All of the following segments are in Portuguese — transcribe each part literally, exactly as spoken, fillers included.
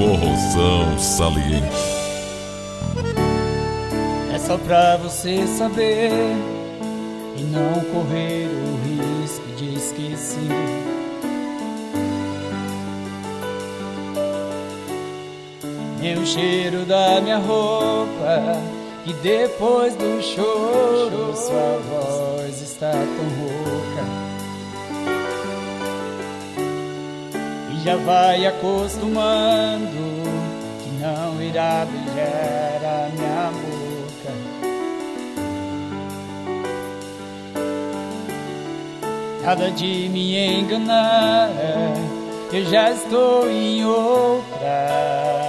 forrozão saliente. É só pra você saber e não correr o risco de esquecer. Nem o cheiro da minha roupa, que depois do choro sua voz está tão rouca. E já vai acostumando que não irá beijar a minha boca. Nada de me enganar, eu já estou em outra.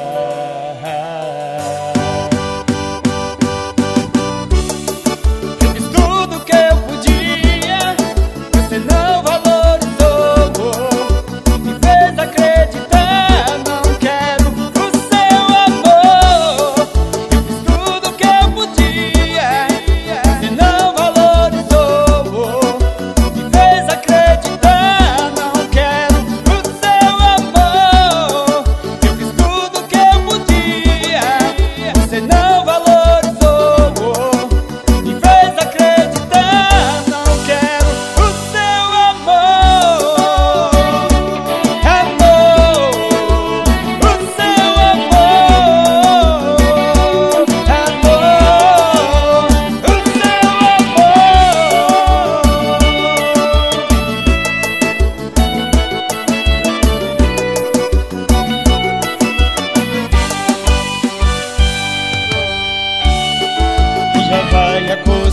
Já vai acordar.